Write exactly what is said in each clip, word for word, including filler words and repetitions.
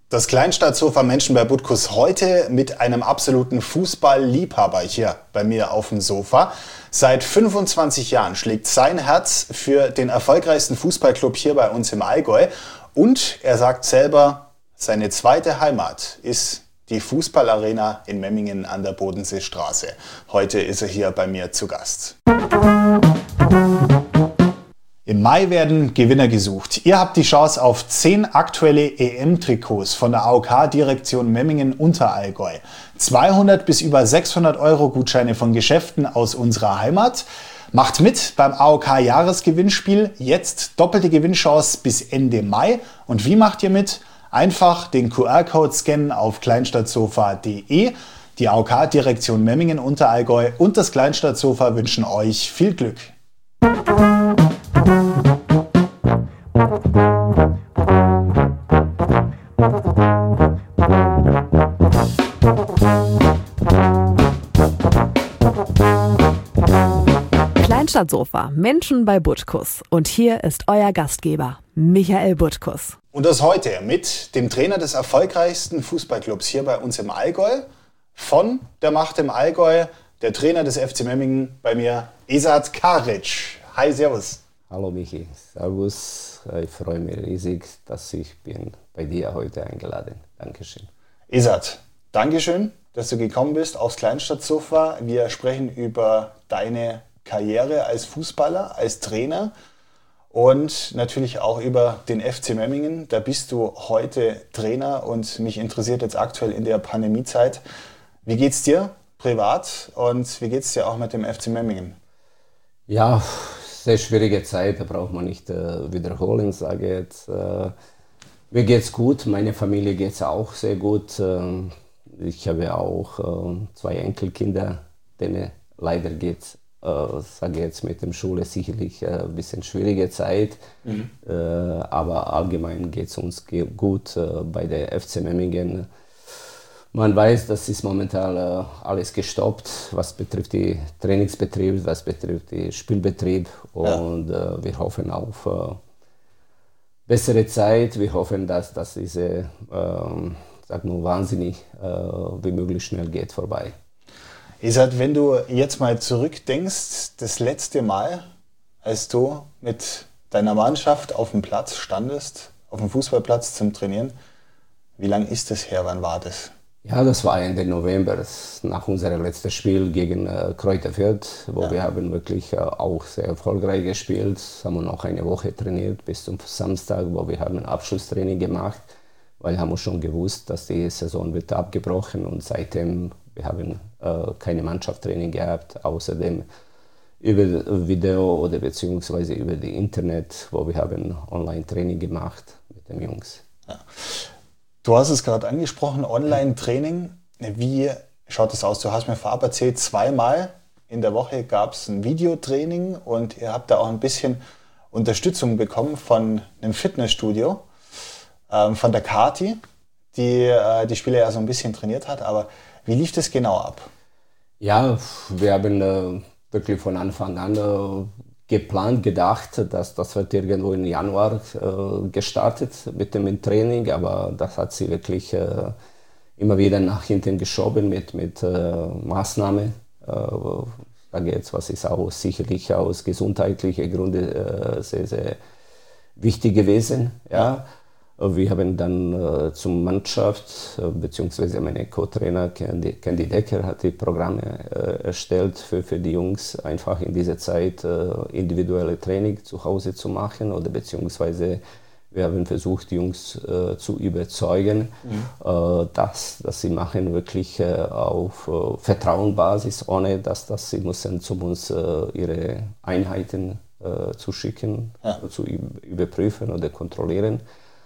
Das Kleinstadtsofa Menschen bei Butkus heute mit einem absoluten Fußballliebhaber hier bei mir auf dem Sofa. Seit fünfundzwanzig Jahren schlägt sein Herz für den erfolgreichsten Fußballclub hier bei uns im Allgäu. Und er sagt selber, seine zweite Heimat ist die Fußballarena in Memmingen an der Bodenseestraße. Heute ist er hier bei mir zu Gast. Im Mai werden Gewinner gesucht. Ihr habt die Chance auf zehn aktuelle E M-Trikots von der A O K-Direktion Memmingen-Unterallgäu. zweihundert bis über sechshundert Euro Gutscheine von Geschäften aus unserer Heimat. Macht mit beim A O K-Jahresgewinnspiel. Jetzt doppelte Gewinnchance bis Ende Mai. Und wie macht ihr mit? Einfach den Q R-Code scannen auf kleinstadtsofa punkt de. Die A O K-Direktion Memmingen-Unterallgäu und das Kleinstadtsofa wünschen euch viel Glück. Kleinstadtsofa, Menschen bei Butkus. Und hier ist euer Gastgeber, Michael Butkus. Und das heute mit dem Trainer des erfolgreichsten Fußballclubs hier bei uns im Allgäu, von der Macht im Allgäu, der Trainer des F C Memmingen, bei mir, Esat Karic. Hi, servus. Hallo Michi, servus. Ich freue mich riesig, dass ich bin bei dir heute eingeladen. Dankeschön. Esat, Dankeschön, dass du gekommen bist aufs Kleinstadtsofa. Wir sprechen über deine Karriere als Fußballer, als Trainer und natürlich auch über den F C Memmingen. Da bist du heute Trainer und mich interessiert jetzt aktuell in der Pandemiezeit. Wie geht's dir privat und wie geht's dir auch mit dem F C Memmingen? Ja, sehr schwierige Zeit, da braucht man nicht äh, wiederholen, sage ich jetzt. Äh, mir geht's gut, meine Familie geht's auch sehr gut. Äh, ich habe auch äh, zwei Enkelkinder, denen leider geht's, äh, sage ich jetzt, mit der Schule sicherlich äh, ein bisschen schwierige Zeit. Mhm. Äh, aber allgemein geht's uns ge- gut äh, bei der F C Memmingen. Man weiß, das ist momentan äh, alles gestoppt, was betrifft den Trainingsbetrieb, was betrifft den Spielbetrieb. Und ja. äh, wir hoffen auf äh, bessere Zeit. Wir hoffen, dass, dass diese, äh, sag nur, wahnsinnig äh, wie möglich schnell geht vorbei. Esat, wenn du jetzt mal zurückdenkst, das letzte Mal, als du mit deiner Mannschaft auf dem Platz standest, auf dem Fußballplatz zum Trainieren, wie lang ist das her? Wann war das? Ja, das war Ende November, das nach unserem letzten Spiel gegen äh, Kräuter Fürth, wo ja. wir haben wirklich äh, auch sehr erfolgreich gespielt, haben wir noch eine Woche trainiert bis zum Samstag, wo wir haben ein Abschlusstraining gemacht, weil wir haben schon gewusst, dass die Saison wird abgebrochen und seitdem wir haben äh, keine Mannschaftstraining gehabt, außerdem über Video oder beziehungsweise über das Internet, wo wir haben Online-Training gemacht mit den Jungs. Ja. Du hast es gerade angesprochen, Online-Training. Wie schaut das aus? Du hast mir vorab erzählt, zweimal in der Woche gab es ein Videotraining und ihr habt da auch ein bisschen Unterstützung bekommen von einem Fitnessstudio, ähm, von der Kati, die äh, die Spieler ja so ein bisschen trainiert hat. Aber wie lief das genau ab? Ja, wir haben äh, wirklich von Anfang an äh, geplant, gedacht, dass das wird irgendwo im Januar äh, gestartet mit dem Training, aber das hat sie wirklich äh, immer wieder nach hinten geschoben mit, mit äh, Maßnahmen. Äh, da geht's, was ist auch sicherlich aus gesundheitlichen Gründen äh, sehr, sehr wichtig gewesen. Ja. Wir haben dann äh, zum Mannschaft, äh, beziehungsweise meine Co-Trainer Candy, Candy Decker hat die Programme äh, erstellt für, für die Jungs, einfach in dieser Zeit äh, individuelle Training zu Hause zu machen oder beziehungsweise wir haben versucht, die Jungs äh, zu überzeugen, mhm. äh, dass, dass sie machen wirklich äh, auf äh, Vertrauensbasis, ohne dass, dass sie müssen zu uns äh, ihre Einheiten äh, zu schicken, ja. zu überprüfen oder kontrollieren.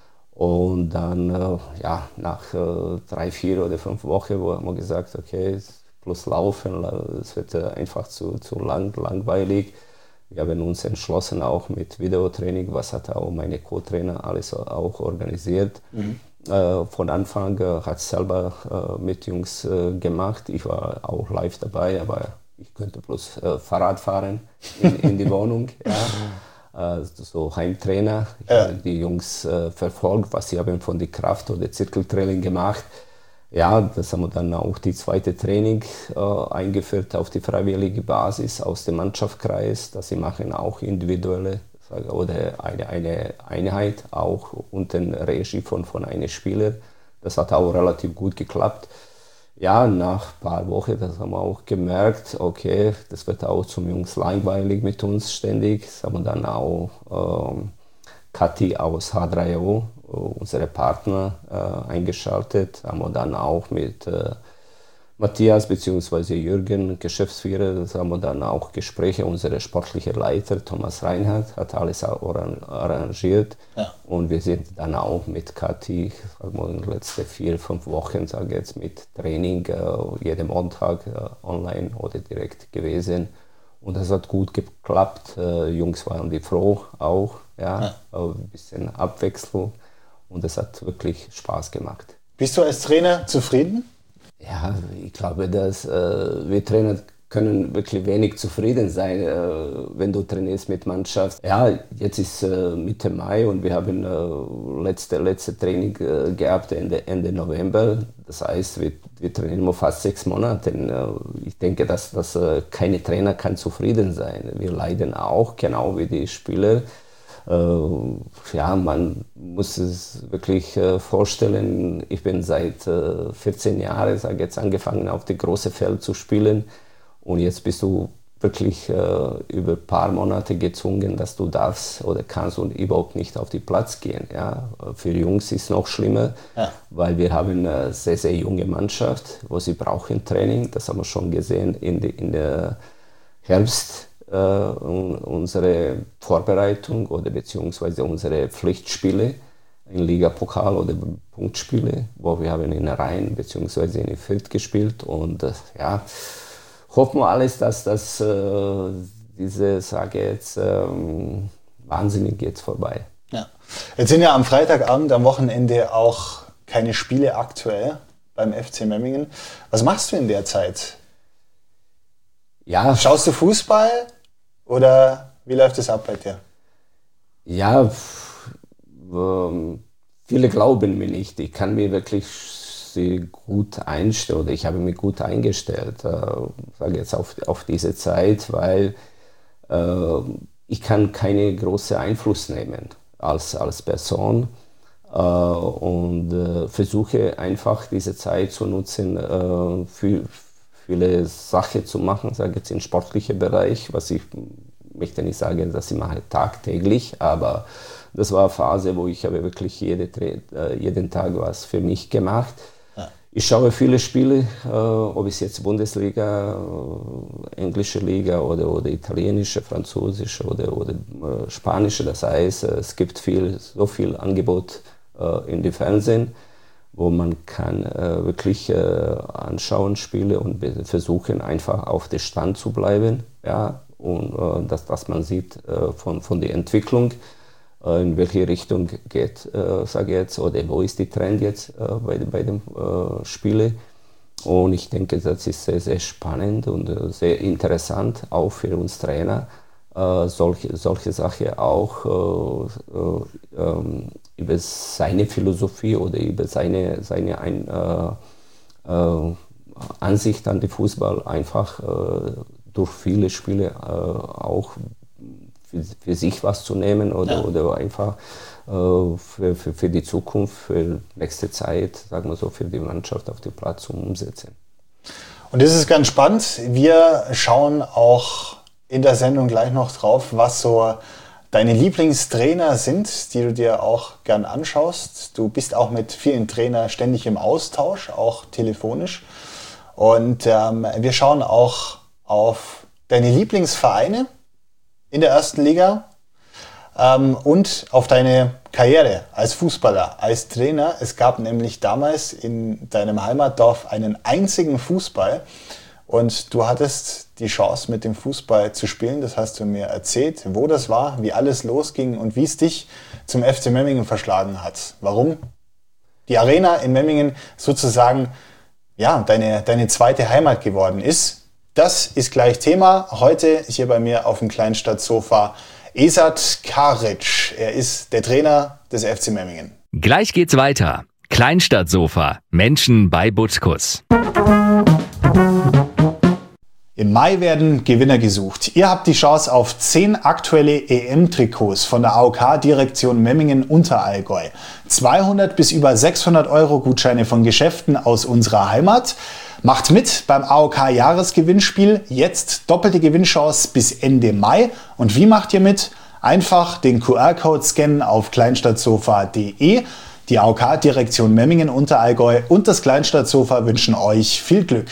Und dann, äh, ja, nach äh, drei, vier oder fünf Wochen, wo haben wir gesagt, okay, plus Laufen, es wird äh, einfach zu, zu lang, langweilig. Wir haben uns entschlossen, auch mit Videotraining, was hat auch meine Co-Trainer alles auch organisiert. Mhm. Äh, von Anfang äh, hat es selber äh, mit Jungs äh, gemacht. Ich war auch live dabei, aber ich könnte bloß äh, Fahrrad fahren in, in die Wohnung. Ja. äh, so Heimtrainer. Ich Ja. habe die Jungs äh, verfolgt, was sie haben von der Kraft- oder Zirkeltraining gemacht. Ja, das haben wir dann auch die zweite Training äh, eingeführt auf die freiwillige Basis aus dem Mannschaftskreis, dass sie machen auch individuelle sage, oder eine, eine Einheit auch unter Regie von, von einem Spieler. Das hat auch relativ gut geklappt. Ja, nach ein paar Wochen, das haben wir auch gemerkt, okay, das wird auch zum Jungs langweilig mit uns ständig. Das haben wir dann auch ähm, Kathi aus H drei O, unsere Partner, äh, eingeschaltet. Haben wir dann auch mit äh, Matthias bzw. Jürgen, Geschäftsführer, das haben wir dann auch Gespräche. Unser sportlicher Leiter Thomas Reinhardt hat alles arrangiert. Ja. Und wir sind dann auch mit Kathi, sagen wir, in den letzten vier, fünf Wochen, sage ich jetzt, mit Training äh, jeden Montag äh, online oder direkt gewesen. Und das hat gut geklappt. Äh, Jungs waren die froh auch, ja, ja. Äh, ein bisschen Abwechslung. Und es hat wirklich Spaß gemacht. Bist du als Trainer zufrieden? Ja, ich glaube, dass äh, wir Trainer können wirklich wenig zufrieden sein, äh, wenn du trainierst mit Mannschaft. Ja, jetzt ist äh, Mitte Mai und wir haben äh, letzte, letzte Training äh, gehabt Ende, Ende November. Das heißt, wir, wir trainieren fast sechs Monate. Äh, ich denke, dass, dass äh, keine Trainer kann zufrieden sein. Wir leiden auch, genau wie die Spieler. Uh, ja, man muss es wirklich uh, vorstellen, ich bin seit uh, vierzehn Jahren, sage jetzt, angefangen auf dem großen Feld zu spielen und jetzt bist du wirklich uh, über ein paar Monate gezwungen, dass du darfst oder kannst und überhaupt nicht auf den Platz gehen. Ja. Für Jungs ist es noch schlimmer, ja. Weil wir haben eine sehr, sehr junge Mannschaft, wo sie brauchen Training, das haben wir schon gesehen in, die, in der Herbst. Uh, unsere Vorbereitung oder beziehungsweise unsere Pflichtspiele in Liga-Pokal oder Punktspiele, wo wir haben in Rhein beziehungsweise in Fürth gespielt und uh, ja, hoffen wir alles, dass das uh, diese, sage jetzt, um, wahnsinnig jetzt vorbei. Ja. Jetzt sind ja am Freitagabend, am Wochenende auch keine Spiele aktuell beim F C Memmingen. Was machst du in der Zeit? Ja. Schaust du Fußball? Oder wie läuft es ab bei dir? Ja, ähm, viele glauben mir nicht. Ich kann mir wirklich sehr gut einstellen oder ich habe mich gut eingestellt, äh, sage jetzt auf, auf diese Zeit, weil äh, ich kann keinen großen Einfluss nehmen als, als Person äh, und äh, versuche einfach diese Zeit zu nutzen äh, für viele Sachen zu machen, sage jetzt im sportlichen Bereich, was ich möchte nicht sagen, dass ich mache tagtäglich, aber das war eine Phase, wo ich habe wirklich jede, jeden Tag was für mich gemacht. Ja. Ich schaue viele Spiele, äh, ob es jetzt Bundesliga, äh, englische Liga oder, oder italienische, französische oder, oder äh, spanische, das heißt, es gibt viel, so viel Angebot äh, in den Fernsehen, wo man kann äh, wirklich äh, anschauen, Spiele und versuchen einfach auf dem Stand zu bleiben, ja, und äh, dass, dass man sieht äh, von, von der Entwicklung, äh, in welche Richtung geht, äh, sage ich jetzt, oder wo ist die Trend jetzt äh, bei, bei den äh, Spielen. Und ich denke, das ist sehr, sehr spannend und äh, sehr interessant, auch für uns Trainer, äh, solche, solche Sachen auch äh, äh, ähm, über seine Philosophie oder über seine, seine ein, äh, äh, Ansicht an den Fußball einfach äh, durch viele Spiele äh, auch für, für sich was zu nehmen oder, ja. oder einfach äh, für, für, für die Zukunft, für nächste Zeit, sagen wir so, für die Mannschaft auf dem Platz umsetzen. Und das ist ganz spannend. Wir schauen auch in der Sendung gleich noch drauf, was so deine Lieblingstrainer sind, die du dir auch gern anschaust. Du bist auch mit vielen Trainern ständig im Austausch, auch telefonisch. Und ähm, wir schauen auch auf deine Lieblingsvereine in der ersten Liga ähm, und auf deine Karriere als Fußballer, als Trainer. Es gab nämlich damals in deinem Heimatdorf einen einzigen Fußball und du hattest die Chance, mit dem Fußball zu spielen. Das hast du mir erzählt, wo das war, wie alles losging und wie es dich zum F C Memmingen verschlagen hat. Warum die Arena in Memmingen sozusagen ja, deine, deine zweite Heimat geworden ist. Das ist gleich Thema heute hier bei mir auf dem Kleinstadtsofa Esad Karic, er ist der Trainer des F C Memmingen. Gleich geht's weiter. Kleinstadtsofa. Menschen bei Butkus. Im Mai werden Gewinner gesucht. Ihr habt die Chance auf zehn aktuelle E M-Trikots von der A O K-Direktion Memmingen Unterallgäu. zweihundert bis über sechshundert Euro Gutscheine von Geschäften aus unserer Heimat. Macht mit beim A O K-Jahresgewinnspiel. Jetzt doppelte Gewinnchance bis Ende Mai. Und wie macht ihr mit? Einfach den Q R-Code scannen auf kleinstadtsofa punkt de. Die A O K-Direktion Memmingen Unterallgäu und das Kleinstadtsofa wünschen euch viel Glück.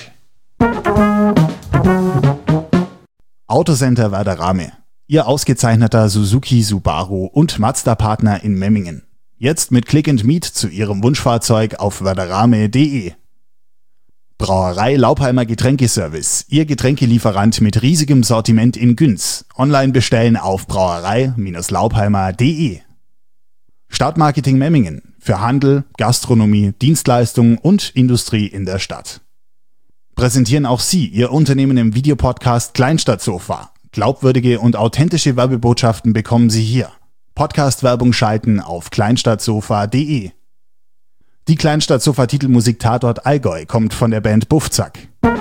Autocenter Werderame. Ihr ausgezeichneter Suzuki, Subaru und Mazda-Partner in Memmingen. Jetzt mit Click and Meet zu Ihrem Wunschfahrzeug auf werderame punkt de. Brauerei Laubheimer Getränkeservice. Ihr Getränkelieferant mit riesigem Sortiment in Günz. Online bestellen auf brauerei Laubheimer punkt de. Stadtmarketing Memmingen. Für Handel, Gastronomie, Dienstleistungen und Industrie in der Stadt. Präsentieren auch Sie Ihr Unternehmen im Videopodcast Kleinstadtsofa. Glaubwürdige und authentische Werbebotschaften bekommen Sie hier. Podcast-Werbung schalten auf kleinstadtsofa punkt de. Die Kleinstadtsofa-Titelmusik Tatort Allgäu kommt von der Band Buffzack.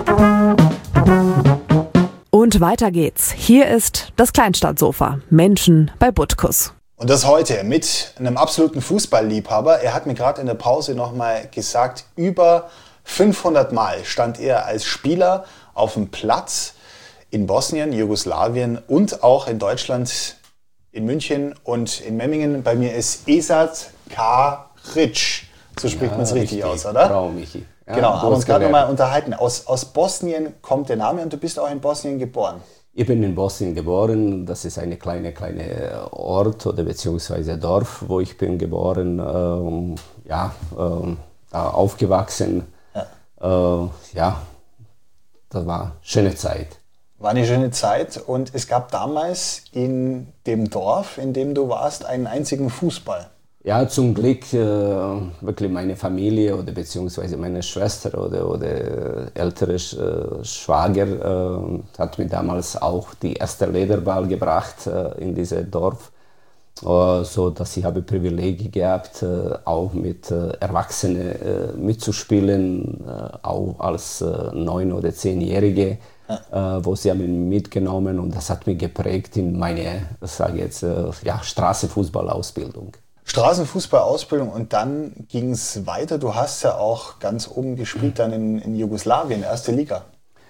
Und weiter geht's. Hier ist das Kleinstadtsofa. Menschen bei Butkus. Und das heute mit einem absoluten Fußballliebhaber. Er hat mir gerade in der Pause nochmal gesagt, über fünfhundert Mal stand er als Spieler auf dem Platz in Bosnien, Jugoslawien und auch in Deutschland, in München und in Memmingen. Bei mir ist Esad Karic. So spricht ja, man es richtig, richtig aus, oder? Frau Michi. Ja, genau, haben wir uns gerade nochmal unterhalten. Aus, aus Bosnien kommt der Name und du bist auch in Bosnien geboren. Ich bin in Bosnien geboren. Das ist eine kleine, kleine Ort oder beziehungsweise Dorf, wo ich bin geboren, ähm, ja, ähm, aufgewachsen. Ja. Äh, ja, das war eine schöne Zeit. War eine schöne Zeit und es gab damals in dem Dorf, in dem du warst, einen einzigen Fußball. Ja, zum Glück äh, wirklich meine Familie oder beziehungsweise meine Schwester oder, oder ältere äh, Schwager äh, hat mir damals auch die erste Lederball gebracht äh, in dieses Dorf. Uh, so dass ich habe Privileg gehabt, uh, auch mit uh, Erwachsenen uh, mitzuspielen, uh, auch als uh, neun- oder zehnjährige, ja. uh, wo sie haben mitgenommen und das hat mich geprägt in meine, sage jetzt, uh, ja, Straßenfußballausbildung. Straßenfußballausbildung und dann ging es weiter. Du hast ja auch ganz oben gespielt, dann in, in Jugoslawien, erste Liga.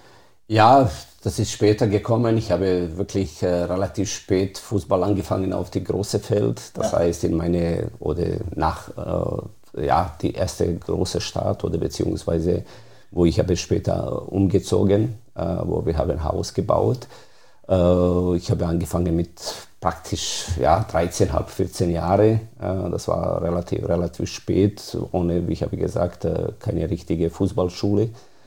Ja, das ist später gekommen. Ich habe wirklich äh, relativ spät Fußball angefangen auf die große Feld. Das ja. heißt in meine oder nach äh, ja die erste große Stadt oder beziehungsweise wo ich habe später umgezogen, äh, wo wir haben ein Haus gebaut. Äh, ich habe angefangen mit praktisch ja dreizehn, halb vierzehn Jahre. Äh, das war relativ relativ spät, ohne, wie ich habe gesagt, äh, keine richtige Fußballschule.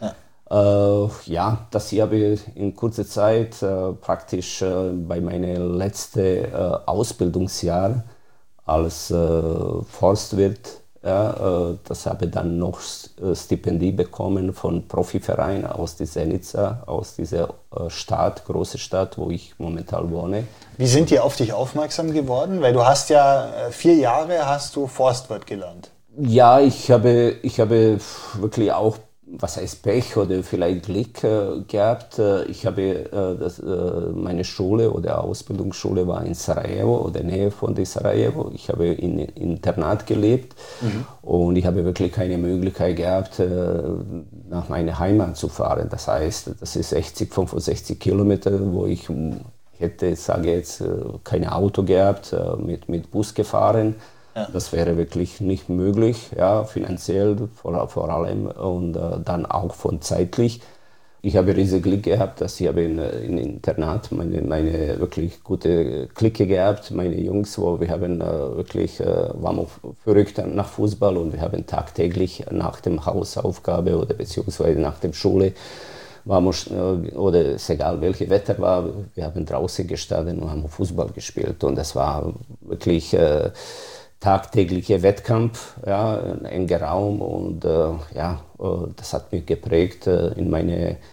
Uh, ja, das hier habe ich in kurzer Zeit uh, praktisch uh, bei meinem letzten uh, Ausbildungsjahr als uh, Forstwirt, ja, uh, das habe ich dann noch Stipendie bekommen von Profivereinen aus der Zenica, aus dieser uh, Stadt, große Stadt, wo ich momentan wohne. Wie sind die auf dich aufmerksam geworden? Weil du hast ja vier Jahre hast du Forstwirt gelernt. Ja, ich habe, ich habe wirklich auch was heißt Pech oder vielleicht Glück äh, gehabt. Ich habe äh, das, äh, meine Schule oder Ausbildungsschule war in Sarajevo oder in der Nähe von Sarajevo. Ich habe in, in Internat gelebt mhm. und ich habe wirklich keine Möglichkeit gehabt, äh, nach meiner Heimat zu fahren. Das heißt, das ist sechzig, fünfundsechzig Kilometer, wo ich hätte, sage jetzt, kein Auto gehabt, äh, mit, mit Bus gefahren. Ja. Das wäre wirklich nicht möglich, ja, finanziell vor, vor allem und äh, dann auch von zeitlich. Ich habe riesig Glück gehabt, dass ich habe in, in Internat meine, meine wirklich gute Clique gehabt, meine Jungs, wo wir haben äh, wirklich, äh, waren verrückt nach Fußball und wir haben tagtäglich nach dem Hausaufgabe oder beziehungsweise nach der Schule, waren wir, oder ist egal welches Wetter war, wir haben draußen gestanden und haben Fußball gespielt und das war wirklich äh, tagtäglicher Wettkampf, ja, ein enger Raum und äh, ja, äh, das hat mich geprägt äh, in meine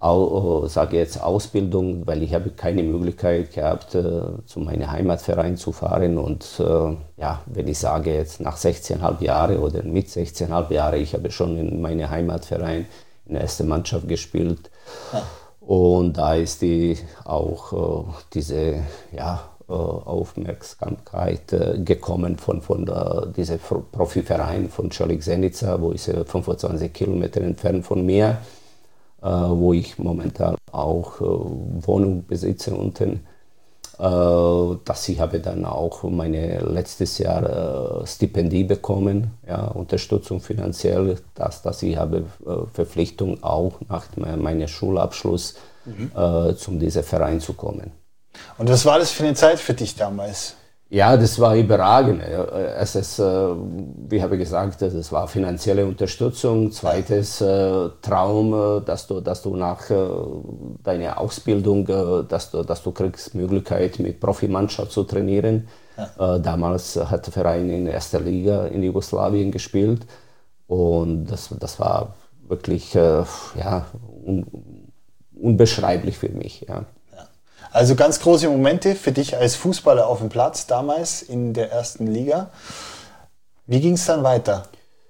auch, sage jetzt Ausbildung, weil ich habe keine Möglichkeit gehabt, äh, zu meinem Heimatverein zu fahren. Und äh, ja, wenn ich sage jetzt nach sechzehn Komma fünf Jahren oder mit sechzehn Komma fünf Jahren, ich habe schon in meinem Heimatverein in der ersten Mannschaft gespielt. Ja. Und da ist die auch äh, diese ja, äh, Aufmerksamkeit äh, gekommen von, von der, diesem Profiverein von Čolik Zenica, wo ist äh, fünfundzwanzig Kilometer entfernt von mir. Uh, wo ich momentan auch uh, Wohnung besitze unten, uh, dass ich habe dann auch meine letztes Jahr uh, Stipendie bekommen, ja, Unterstützung finanziell, dass, dass ich habe uh, Verpflichtung auch nach meinem Schulabschluss mhm. uh, zum diesem Verein zu kommen. Und was war das für eine Zeit für dich damals? Ja, das war überragend. Es ist, wie habe ich gesagt, es war finanzielle Unterstützung. Zweites Traum, dass du, dass du nach deiner Ausbildung, dass du, dass du kriegst Möglichkeit mit Profimannschaft zu trainieren. Ja. Damals hat der Verein in der ersten Liga in Jugoslawien gespielt und das, das war wirklich ja, un, unbeschreiblich für mich. Ja. Also ganz große Momente für dich als Fußballer auf dem Platz damals in der ersten Liga. Wie ging es dann weiter?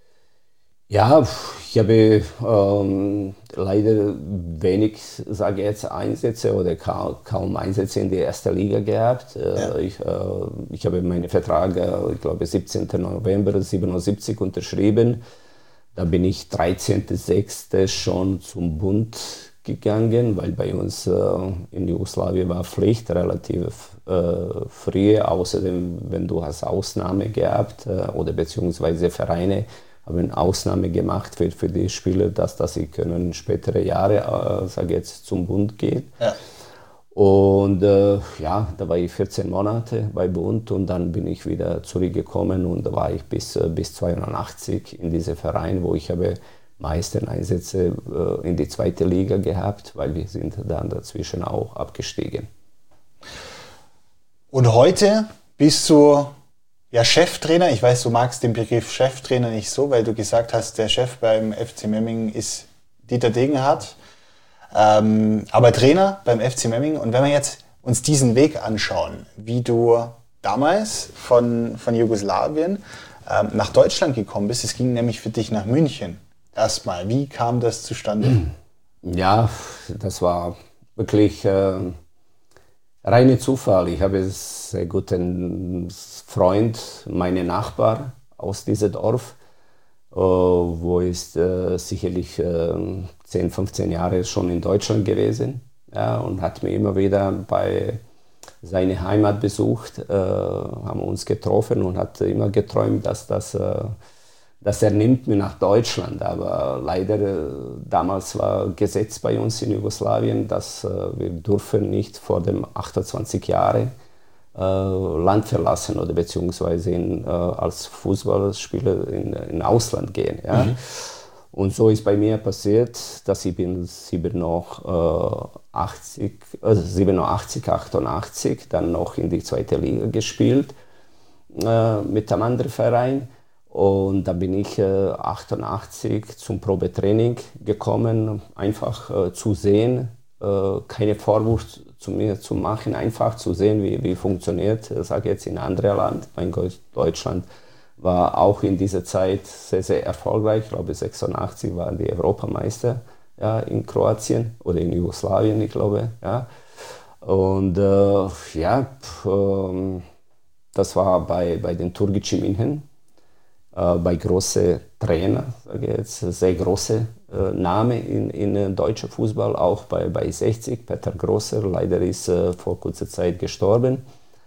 Ja, ich habe ähm, leider wenig, sage ich jetzt, Einsätze oder kaum, kaum Einsätze in der ersten Liga gehabt. Ja. Ich, äh, ich habe meinen Vertrag, äh, ich glaube, siebzehnten November siebenundsiebzig unterschrieben. Da bin ich dreizehnten sechsten schon zum Bund gegangen, weil bei uns äh, in Jugoslawien war Pflicht relativ äh, früh, außerdem wenn du hast Ausnahme gehabt äh, oder beziehungsweise Vereine haben Ausnahme gemacht für, für die Spieler, dass, dass sie können spätere Jahre, äh, sage jetzt, zum Bund gehen. Ja. Und äh, ja, da war ich vierzehn Monate bei Bund und dann bin ich wieder zurückgekommen und da war ich bis, bis zweiundachtzig in diesem Verein, wo ich habe meisten Einsätze äh, in die zweite Liga gehabt, weil wir sind dann dazwischen auch abgestiegen. Und heute bist du ja Cheftrainer. Ich weiß, du magst den Begriff Cheftrainer nicht so, weil du gesagt hast, der Chef beim F C Memmingen ist Dieter Degenhardt. Ähm, aber Trainer beim F C Memmingen. Und wenn wir jetzt uns diesen Weg anschauen, wie du damals von, von Jugoslawien ähm, nach Deutschland gekommen bist, es ging nämlich für dich nach München. Erstmal, wie kam das zustande? Ja, das war wirklich äh, reiner Zufall. Ich habe einen sehr guten Freund, meinen Nachbar aus diesem Dorf, äh, wo ist äh, sicherlich äh, zehn, fünfzehn Jahre schon in Deutschland gewesen, ja, und hat mich immer wieder bei seiner Heimat besucht, äh, haben uns getroffen und hat immer geträumt, dass das äh, dass er nimmt mich nach Deutschland, aber leider damals war Gesetz bei uns in Jugoslawien, dass äh, wir dürfen nicht vor dem achtundzwanzig Jahre äh, Land verlassen oder beziehungsweise in, äh, als Fußballspieler in, in Ausland gehen. Ja? Mhm. Und so ist bei mir passiert, dass ich bin siebenundachtzig, achtundachtzig dann noch in die zweite Liga gespielt äh, mit einem anderen Verein. Und da bin ich äh, achtundachtzig zum Probetraining gekommen, einfach äh, zu sehen, äh, keine Vorwurf zu mir zu machen, einfach zu sehen, wie, wie funktioniert, ich sage jetzt in anderem Land. Mein Gott, Deutschland war auch in dieser Zeit sehr, sehr erfolgreich. Ich glaube, sechsundachtzig waren die Europameister, ja, in Kroatien oder in Jugoslawien, ich glaube. Ja. Und äh, ja, pf, äh, das war bei, bei den Turgic München. Uh, bei großen Trainer, sage ich jetzt, sehr große uh, Name in, in deutscher Fußball, auch bei, bei sechzig, Peter Grosser, leider ist uh, vor kurzer Zeit gestorben.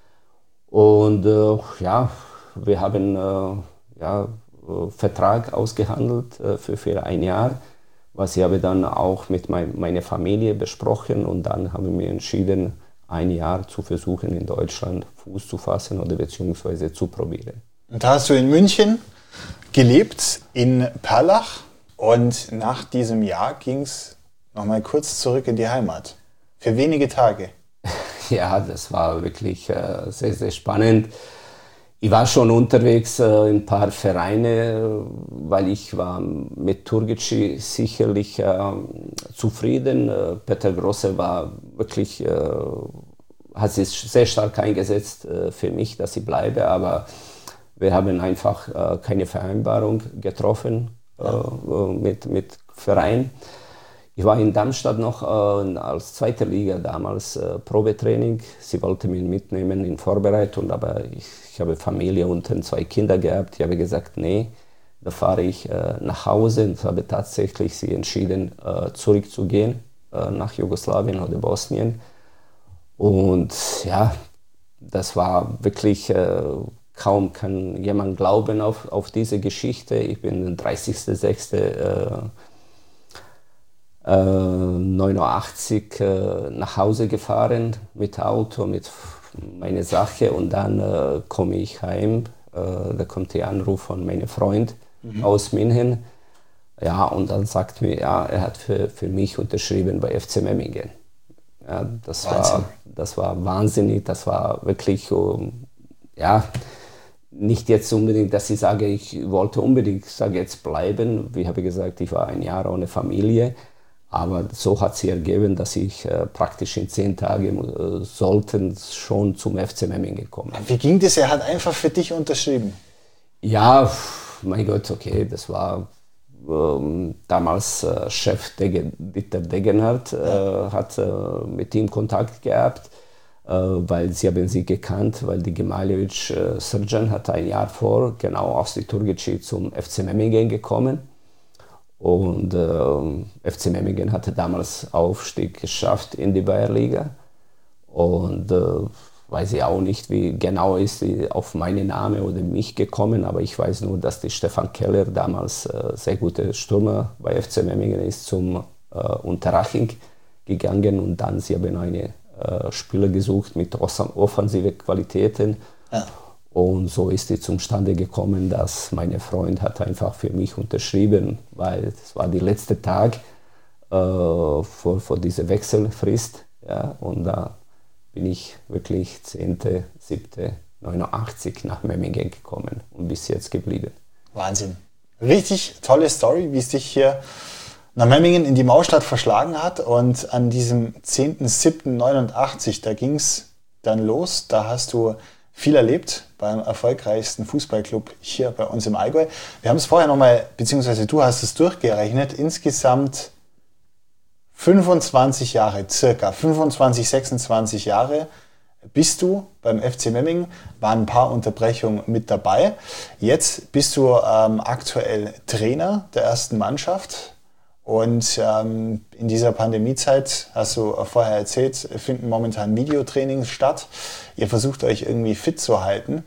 Und uh, ja, wir haben uh, ja, uh, Vertrag ausgehandelt uh, für, für ein Jahr, was ich habe dann auch mit mein, meiner Familie besprochen und dann haben wir entschieden, ein Jahr zu versuchen, in Deutschland Fuß zu fassen oder beziehungsweise zu probieren. Und da hast du in München gelebt, in Perlach, und nach diesem Jahr ging es nochmal kurz zurück in die Heimat. Für wenige Tage. Ja, das war wirklich äh, sehr, sehr spannend. Ich war schon unterwegs äh, in ein paar Vereine, weil ich war mit Turgeci sicherlich äh, zufrieden. Äh, Peter Grosse war wirklich, äh, hat sich sehr stark eingesetzt äh, für mich, dass ich bleibe, aber wir haben einfach äh, keine Vereinbarung getroffen äh, äh, mit, mit Verein. Ich war in Darmstadt noch äh, als zweite Liga damals äh, Probetraining. Sie wollte mich mitnehmen in Vorbereitung, aber ich, ich habe Familie und zwei Kinder gehabt. Ich habe gesagt, nee, da fahre ich äh, nach Hause und habe tatsächlich sie entschieden, äh, zurückzugehen äh, nach Jugoslawien oder Bosnien. Und ja, das war wirklich, äh, kaum kann jemand glauben auf, auf diese Geschichte. Ich bin den dreißigsten sechsten neunundachtzig äh, nach Hause gefahren mit Auto, mit meiner Sache und dann äh, komme ich heim. Äh, da kommt der Anruf von meinem Freund mhm. aus München. Ja, und dann sagt mir, ja, er hat für, für mich unterschrieben bei F C Memmingen. Ja, das war, das war wahnsinnig, das war wirklich, um, ja, nicht jetzt unbedingt, dass ich sage, ich wollte unbedingt, sage jetzt bleiben. Wie habe ich gesagt, ich war ein Jahr ohne Familie. Aber so hat sich ergeben, dass ich äh, praktisch in zehn Tagen äh, sollten schon zum F C Memmingen kommen. Wie ging das? Er hat einfach für dich unterschrieben? Ja, mein Gott, okay, das war ähm, damals äh, Chef Degen, Dieter Degenhardt, äh, ja. hat äh, mit ihm Kontakt gehabt, äh, weil sie haben sie gekannt, weil die Gemaljevic äh, Srđan hat ein Jahr vor, genau aus der Turgeci zum F C Memmingen gekommen. Und äh, F C Memmingen hatte damals Aufstieg geschafft in die Bayernliga. Und äh, weiß ich auch nicht, wie genau ist sie auf meinen Namen oder mich gekommen, aber ich weiß nur, dass die Stefan Keller, damals äh, sehr guter Stürmer bei F C Memmingen, ist zum äh, Unterhaching gegangen und dann sie haben eine äh, Spieler gesucht mit offensiven Qualitäten. Ja. Und so ist es zustande gekommen, dass mein Freund hat einfach für mich unterschrieben, weil es war der letzte Tag äh, vor, vor dieser Wechselfrist. Ja, und da bin ich wirklich zehnten siebten neunundachtzig nach Memmingen gekommen und bis jetzt geblieben. Wahnsinn. Richtig tolle Story, wie es dich hier nach Memmingen in die Maustadt verschlagen hat. Und an diesem zehnten siebten neunundachtzig, da ging es dann los. Da hast du viel erlebt beim erfolgreichsten Fußballclub hier bei uns im Allgäu. Wir haben es vorher nochmal, beziehungsweise du hast es durchgerechnet, insgesamt fünfundzwanzig Jahre, circa fünfundzwanzig, sechsundzwanzig Jahre bist du beim F C Memmingen, waren ein paar Unterbrechungen mit dabei. Jetzt bist du ähm, aktuell Trainer der ersten Mannschaft. Und ähm, in dieser Pandemiezeit, hast du vorher erzählt, finden momentan Videotrainings statt. Ihr versucht euch irgendwie fit zu halten.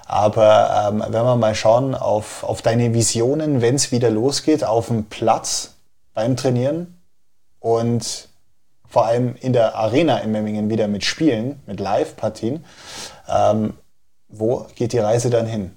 Aber ähm, wenn wir mal schauen auf, auf deine Visionen, wenn es wieder losgeht, auf dem Platz beim Trainieren und vor allem in der Arena in Memmingen wieder mit Spielen, mit Live-Partien, ähm, wo geht die Reise dann hin?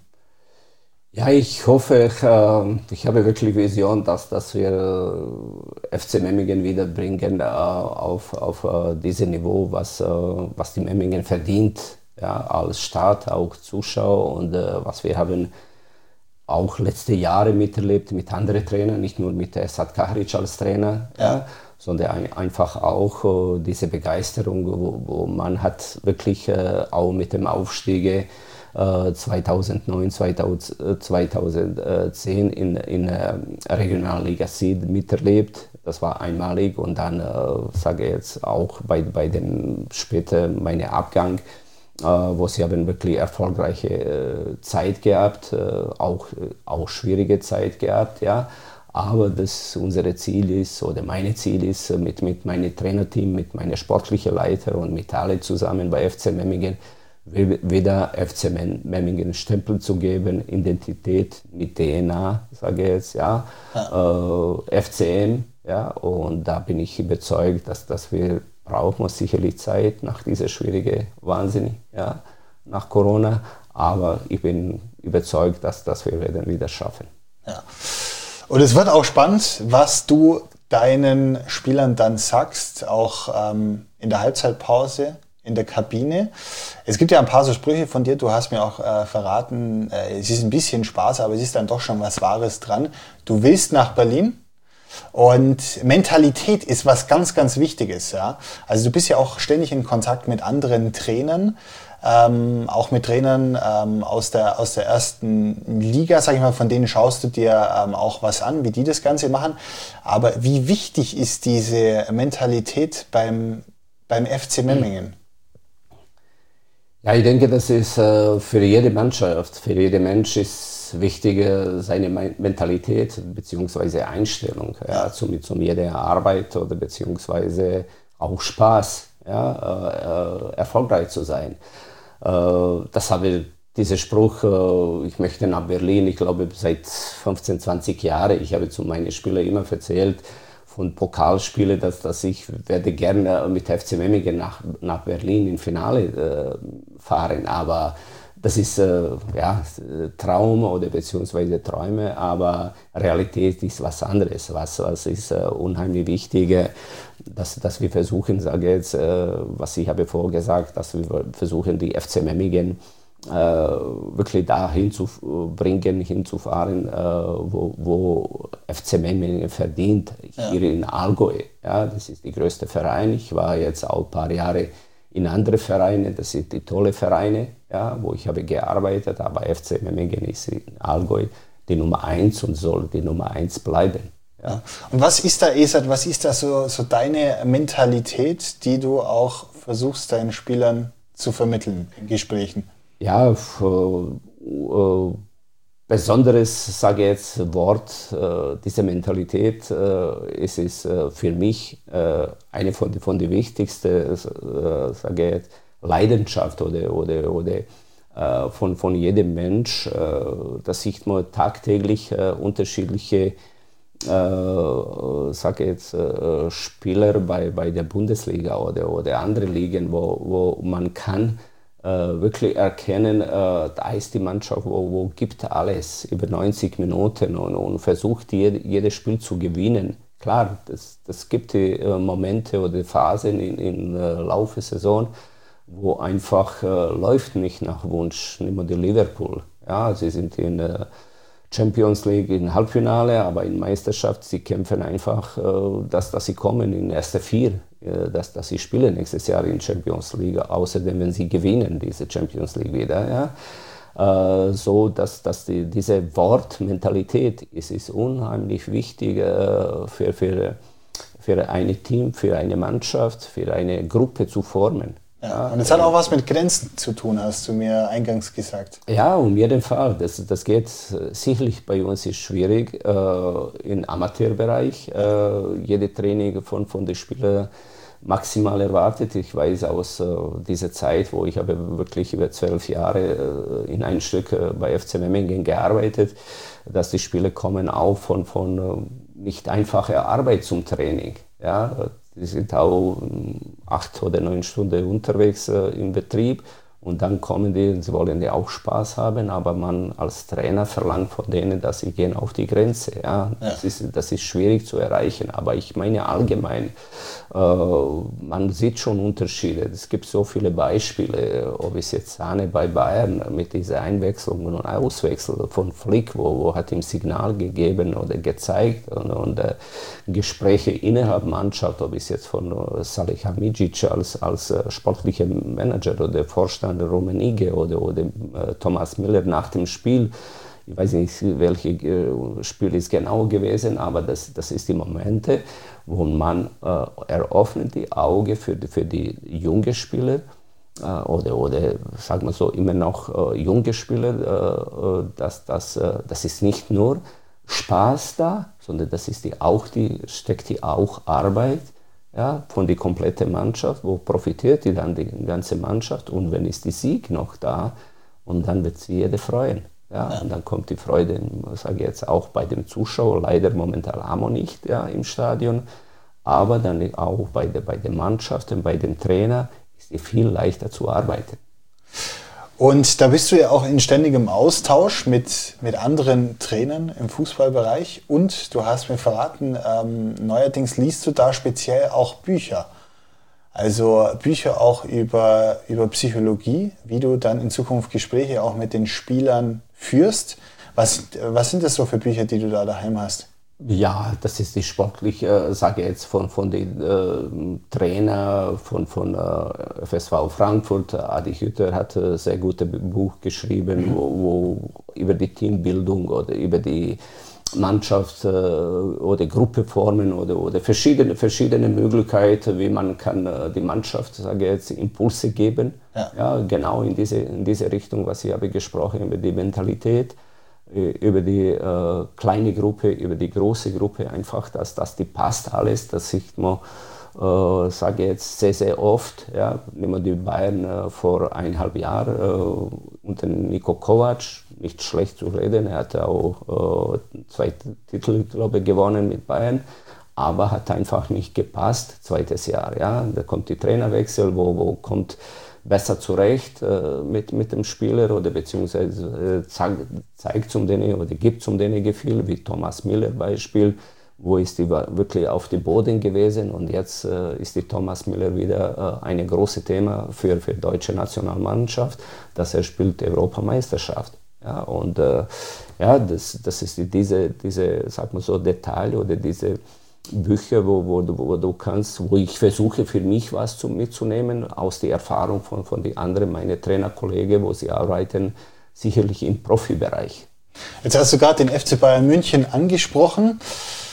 Ja, ich hoffe, ich, äh, ich habe wirklich Vision, dass, dass wir äh, F C Memmingen wieder bringen äh, auf, auf äh, dieses Niveau, was, äh, was die Memmingen verdient, ja, als Stadt, auch Zuschauer und äh, was wir haben auch letzte Jahre miterlebt mit anderen Trainern, nicht nur mit Esad Kahric als Trainer, ja. Ja, sondern ein, einfach auch äh, diese Begeisterung, wo, wo man hat wirklich äh, auch mit dem Aufstieg zweitausendneun, zweitausendzehn in, in äh, Regionalliga Süd miterlebt. Das war einmalig und dann äh, sage ich jetzt auch bei, bei dem später meinem Abgang, äh, wo sie haben wirklich erfolgreiche äh, Zeit gehabt, äh, auch, auch schwierige Zeit gehabt, ja. Aber das unser Ziel ist, oder mein Ziel ist, mit, mit meinem Trainerteam, mit meiner sportlichen Leiter und mit allen zusammen bei F C Memmingen wieder F C Memmingen Stempel zu geben, Identität mit D N A, sage ich jetzt, ja, ja. Äh, F C M, ja, und da bin ich überzeugt, dass, dass wir brauchen sicherlich Zeit nach dieser schwierigen Wahnsinn, ja, nach Corona, aber ich bin überzeugt, dass, dass wir werden wieder schaffen. Ja. Und es wird auch spannend, was du deinen Spielern dann sagst, auch ähm, in der Halbzeitpause in der Kabine. Es gibt ja ein paar so Sprüche von dir, du hast mir auch äh, verraten, äh, es ist ein bisschen Spaß, aber es ist dann doch schon was Wahres dran. Du willst nach Berlin und Mentalität ist was ganz, ganz Wichtiges. Ja? Also du bist ja auch ständig in Kontakt mit anderen Trainern, ähm, auch mit Trainern ähm, aus der, aus der ersten Liga, sag ich mal, von denen schaust du dir ähm, auch was an, wie die das Ganze machen. Aber wie wichtig ist diese Mentalität beim, beim F C Memmingen? Ja, ich denke, das ist äh, für jede Mannschaft, für jeden Mensch ist wichtig äh, seine Mentalität bzw. Einstellung, ja, zum, zum jeder Arbeit oder beziehungsweise auch Spaß, ja, äh, erfolgreich zu sein. Äh, das habe ich, dieser Spruch, äh, ich möchte nach Berlin, ich glaube seit fünfzehn, zwanzig Jahren, ich habe zu meinen Spielern immer erzählt, von Pokalspielen, dass, dass ich werde gerne mit F C Memmingen nach, nach Berlin im Finale äh, fahren, aber das ist äh, ja, Traum oder beziehungsweise Träume, aber Realität ist was anderes. Was, was ist äh, unheimlich wichtig, äh, dass, dass wir versuchen, sage jetzt, äh, was ich habe vorgesagt, dass wir versuchen, die F C Memmingen äh, wirklich dahin zu bringen, hinzufahren, äh, wo, wo F C Memmingen verdient, ja. Hier in Allgäu. Ja, das ist der größte Verein. Ich war jetzt auch ein paar Jahre in andere Vereine, das sind die tolle Vereine, ja, wo ich habe gearbeitet, aber F C Memmingen ist in Allgäu die Nummer eins und soll die Nummer eins bleiben. Ja. Und was ist da, Esat, was ist da so, so deine Mentalität, die du auch versuchst, deinen Spielern zu vermitteln in Gesprächen? Ja, für, äh, besonderes, sage ich jetzt, Wort, äh, diese Mentalität, äh, ist, ist äh, für mich äh, eine von, von den wichtigsten, äh, sage ich jetzt, Leidenschaft oder, oder, oder äh, von, von jedem Mensch. Äh, das sieht man tagtäglich äh, unterschiedliche äh, sage jetzt, äh, Spieler bei, bei der Bundesliga oder, oder andere Ligen, wo, wo man kann Äh, wirklich erkennen, äh, da ist die Mannschaft, wo, wo gibt alles über neunzig Minuten und, und versucht jede, jedes Spiel zu gewinnen. Klar, das, das gibt die äh, Momente oder Phasen in, in äh, Laufe der Saison, wo einfach äh, läuft nicht nach Wunsch. Nehmen wir die Liverpool. Ja, sie sind in der Champions League im Halbfinale, aber in Meisterschaft, sie kämpfen einfach, äh, dass, dass sie kommen in erste vier. Dass, dass sie spielen nächstes Jahr in Champions League, außerdem wenn sie gewinnen diese Champions League wieder, ja, äh, so dass, dass die, diese Wort Mentalität ist, ist unheimlich wichtig äh, für, für, für ein Team, für eine Mannschaft, für eine Gruppe zu formen. Ja, und es hat auch was mit Grenzen zu tun, hast du mir eingangs gesagt. Ja, um jeden Fall. Das, das geht sicherlich, bei uns ist schwierig äh, im Amateurbereich. Äh, jede Training von, von den Spielern maximal erwartet. Ich weiß aus äh, dieser Zeit, wo ich habe wirklich über zwölf Jahre äh, in ein Stück äh, bei F C Memmingen gearbeitet, dass die Spieler kommen auch von, von äh, nicht einfacher Arbeit zum Training. Ja, die sind auch acht oder neun Stunden unterwegs äh, im Betrieb und dann kommen die, sie wollen ja auch Spaß haben, aber man als Trainer verlangt von denen, dass sie gehen auf die Grenze. Ja? Ja. Das ist, das ist schwierig zu erreichen, aber ich meine allgemein, äh, man sieht schon Unterschiede. Es gibt so viele Beispiele, ob es jetzt Sahne bei Bayern mit dieser Einwechslung und Auswechsel von Flick, wo, wo hat ihm Signal gegeben oder gezeigt und, und äh, Gespräche innerhalb Mannschaft, ob es jetzt von äh, Salihamidzic als, als äh, sportlicher Manager oder Vorstand Rummenigge oder, oder äh, Thomas Müller nach dem Spiel. Ich weiß nicht, welches äh, Spiel ist genau gewesen, aber das, das ist die Momente, wo man äh, eröffnet die Augen für, für die jungen Spieler äh, oder, oder sagen wir so, immer noch äh, junge Spieler, äh, dass das, äh, das ist nicht nur Spaß da, sondern das ist die auch die, steckt die auch Arbeit. Ja, von der kompletten Mannschaft, wo profitiert die dann die ganze Mannschaft und wenn ist die Sieg noch da und dann wird sich jeder freuen. Ja, ja. Und dann kommt die Freude, sage ich jetzt auch bei dem Zuschauer, leider momentan auch nicht, ja, im Stadion, aber dann auch bei der, bei der Mannschaft und bei dem Trainer ist es viel leichter zu arbeiten. Und da bist du ja auch in ständigem Austausch mit, mit anderen Trainern im Fußballbereich und du hast mir verraten, ähm, neuerdings liest du da speziell auch Bücher. Also Bücher auch über, über Psychologie, wie du dann in Zukunft Gespräche auch mit den Spielern führst. Was, was sind das so für Bücher, die du da daheim hast? Ja, das ist die sportliche, sage ich jetzt, von, von den äh, Trainer von, von äh, F S V Frankfurt. Adi Hütter hat ein sehr gutes Buch geschrieben, mhm. wo, wo über die Teambildung oder über die Mannschaft äh, oder Gruppeformen oder, oder verschiedene, verschiedene Möglichkeiten, wie man kann äh, die Mannschaft, sage ich jetzt, Impulse geben. Ja. Ja, genau in diese, in diese Richtung, was ich habe gesprochen, über die Mentalität, über die äh, kleine Gruppe, über die große Gruppe, einfach, dass, dass die passt alles, das sieht man, äh, sage jetzt sehr, sehr oft, ja, nehmen wir die Bayern äh, vor eineinhalb Jahren äh, unter Niko Kovac, nicht schlecht zu reden, er hatte auch äh, zwei Titel, glaube ich, gewonnen mit Bayern, aber hat einfach nicht gepasst, zweites Jahr, ja, da kommt die Trainerwechsel, wo, wo kommt besser zurecht äh, mit, mit dem Spieler oder beziehungsweise äh, zeigt, zeigt zum denen oder gibt zum denen Gefühl, wie Thomas Müller Beispiel, wo ist die wirklich auf dem Boden gewesen und jetzt äh, ist die Thomas Müller wieder äh, ein großes Thema für für deutsche Nationalmannschaft, dass er spielt Europameisterschaft. Ja, und äh, ja, das, das ist diese, diese, sag mal so, Detail oder diese Bücher, wo, wo, wo du kannst, wo ich versuche für mich was zu, mitzunehmen aus der Erfahrung von, von den anderen, meine Trainerkollegen, wo sie arbeiten, sicherlich im Profibereich. Jetzt hast du gerade den F C Bayern München angesprochen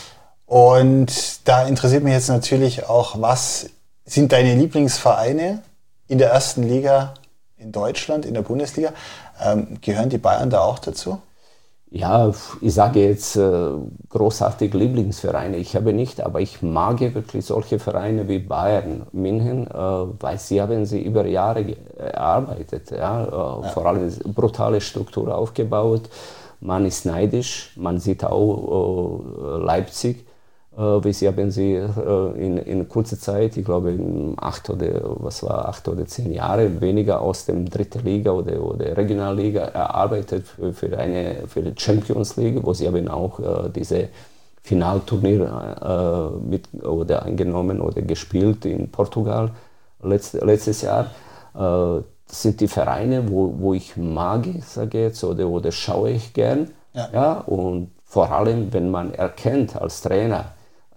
und da interessiert mich jetzt natürlich auch, was sind deine Lieblingsvereine in der ersten Liga in Deutschland, in der Bundesliga? Ähm, gehören die Bayern da auch dazu? Ja, ich sage jetzt äh, großartig Lieblingsvereine. Ich habe nicht, aber ich mag wirklich solche Vereine wie Bayern München, äh, weil sie haben sie über Jahre erarbeitet. Ja? Äh, ja. Vor allem brutale Struktur aufgebaut. Man ist neidisch. Man sieht auch äh, Leipzig, äh, wie sie haben sie äh, in, in kurzer Zeit, ich glaube in acht oder was war acht oder zehn Jahre weniger aus dem dritten Liga oder, oder Regionalliga erarbeitet für, für eine für die Champions League, wo sie haben auch äh, diese Finalturnier äh, mit oder angenommen oder gespielt in Portugal letzt, letztes Jahr. Äh, das sind die Vereine, wo, wo ich mag, sage jetzt, oder, oder schaue ich gern. Ja. Ja, und vor allem, wenn man erkennt als Trainer,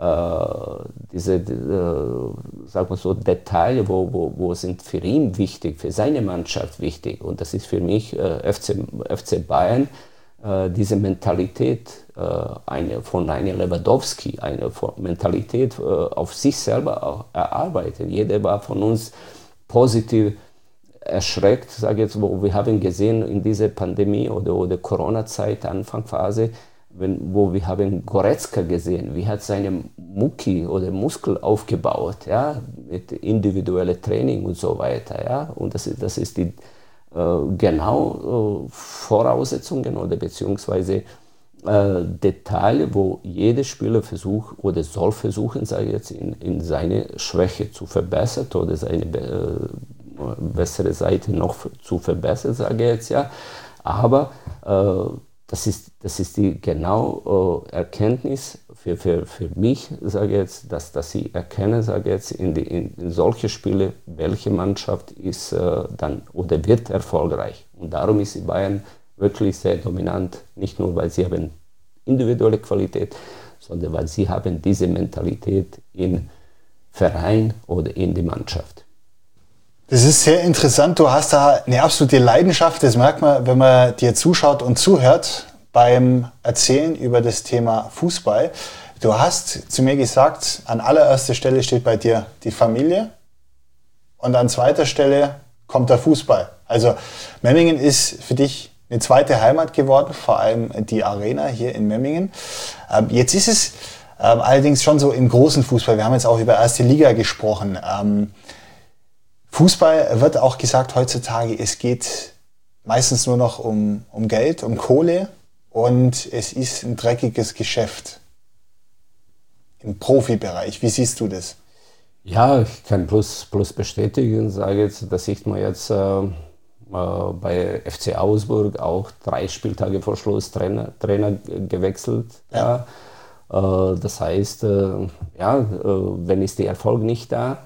Uh, diese, uh, sag mal so, Details, wo, wo, wo sind für ihn wichtig, für seine Mannschaft wichtig. Und das ist für mich uh, F C, F C Bayern, uh, diese Mentalität uh, eine, von einem Lewandowski, eine Mentalität uh, auf sich selber auch erarbeitet. Jeder war von uns positiv erschreckt, sage ich jetzt, wo wir haben gesehen in dieser Pandemie oder, oder Corona-Zeit, Anfangsphase, Wenn, wo wir haben Goretzka gesehen, wie hat seine Mucki oder Muskel aufgebaut, ja, mit individuellem Training und so weiter, ja, und das ist, das ist die äh, genau äh, Voraussetzungen oder beziehungsweise äh, Details, wo jeder Spieler versucht oder soll versuchen, sage ich jetzt, in, in seine Schwäche zu verbessern oder seine äh, bessere Seite noch zu verbessern, sage ich jetzt, ja, aber äh, Das ist, das ist die genau äh, Erkenntnis für, für, für mich, sage ich jetzt, dass, dass ich erkenne, sage ich jetzt, in, die, in, in solche Spiele, welche Mannschaft ist äh, dann oder wird erfolgreich. Und darum ist die Bayern wirklich sehr dominant, nicht nur, weil sie haben individuelle Qualität, sondern weil sie haben diese Mentalität im Verein oder in die Mannschaft. Das ist sehr interessant. Du hast da eine absolute Leidenschaft. Das merkt man, wenn man dir zuschaut und zuhört beim Erzählen über das Thema Fußball. Du hast zu mir gesagt, an allererster Stelle steht bei dir die Familie und an zweiter Stelle kommt der Fußball. Also Memmingen ist für dich eine zweite Heimat geworden, vor allem die Arena hier in Memmingen. Jetzt ist es allerdings schon so im großen Fußball. Wir haben jetzt auch über erste Liga gesprochen. Fußball wird auch gesagt heutzutage, es geht meistens nur noch um, um Geld, um Kohle und es ist ein dreckiges Geschäft im Profibereich. Wie siehst du das? Ja, ich kann bloß, bloß bestätigen, sage jetzt, das sieht man jetzt äh, bei F C Augsburg auch drei Spieltage vor Schluss Trainer, Trainer gewechselt. Ja. Ja. Äh, das heißt, äh, ja, äh, wenn ist der Erfolg nicht da,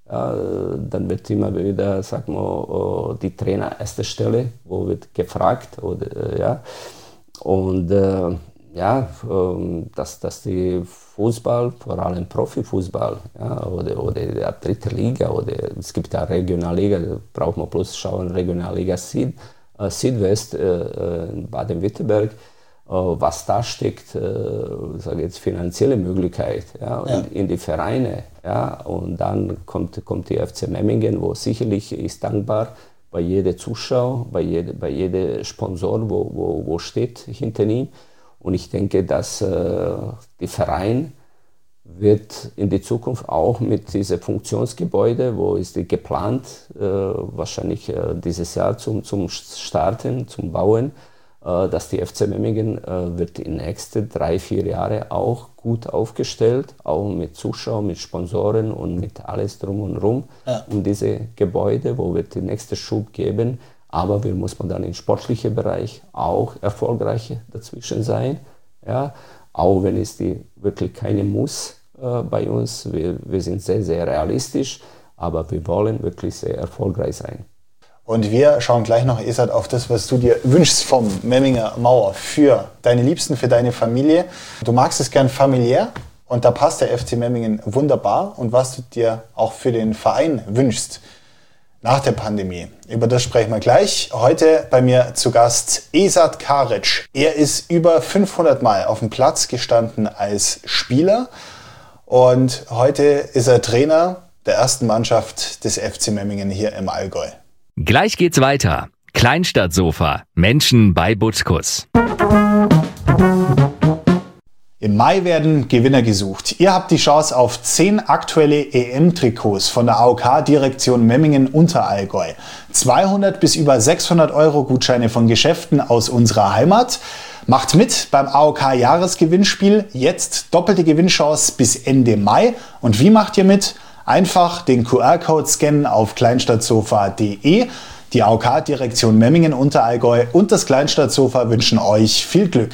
Ja, dann wird immer wieder, sag mal, die Trainer erste Stelle, wo wird gefragt. Oder, ja. Und äh, ja, dass, dass die Fußball, vor allem Profifußball, ja, oder, oder der dritte Liga, oder es gibt ja Regionalliga, da braucht man bloß schauen, Regionalliga Süd, äh, Südwest äh, in Baden-Württemberg, äh, was da steckt, äh, sage jetzt finanzielle Möglichkeit, ja, ja. In, in die Vereine, ja, und dann kommt, kommt die F C Memmingen, wo sicherlich ist dankbar bei jedem Zuschauer, bei jedem bei jede Sponsor, wo, wo, wo steht hinter ihm. Und ich denke, dass äh, der Verein wird in die Zukunft auch mit diesem Funktionsgebäude, wo ist die geplant, äh, wahrscheinlich äh, dieses Jahr zum, zum Starten, zum Bauen, äh, dass die F C Memmingen äh, wird in den nächsten drei, vier Jahren auch gut aufgestellt, auch mit Zuschauern, mit Sponsoren und mit alles drum und rum, ja. Um diese Gebäude, wo wird der nächste Schub geben. Aber wir muss man dann im sportlichen Bereich auch erfolgreich dazwischen sein. Ja? Auch wenn es die wirklich keine Muss äh, bei uns. Wir, wir sind sehr, sehr realistisch, aber wir wollen wirklich sehr erfolgreich sein. Und wir schauen gleich noch, Esat, auf das, was du dir wünschst vom Memminger Mauer für deine Liebsten, für deine Familie. Du magst es gern familiär und da passt der F C Memmingen wunderbar. Und was du dir auch für den Verein wünschst, nach der Pandemie. Über das sprechen wir gleich. Heute bei mir zu Gast Esat Karic. Er ist über fünfhundert Mal auf dem Platz gestanden als Spieler und heute ist er Trainer der ersten Mannschaft des F C Memmingen hier im Allgäu. Gleich geht's weiter. Kleinstadtsofa. Menschen bei Butkus. Im Mai werden Gewinner gesucht. Ihr habt die Chance auf zehn aktuelle E M-Trikots von der A O K-Direktion Memmingen Unterallgäu. zweihundert bis über sechshundert Euro Gutscheine von Geschäften aus unserer Heimat. Macht mit beim A O K-Jahresgewinnspiel. Jetzt doppelte Gewinnchance bis Ende Mai. Und wie macht ihr mit? Einfach den Q R-Code scannen auf kleinstadtsofa punkt de. Die A O K-Direktion Memmingen Unterallgäu und das Kleinstadtsofa wünschen euch viel Glück.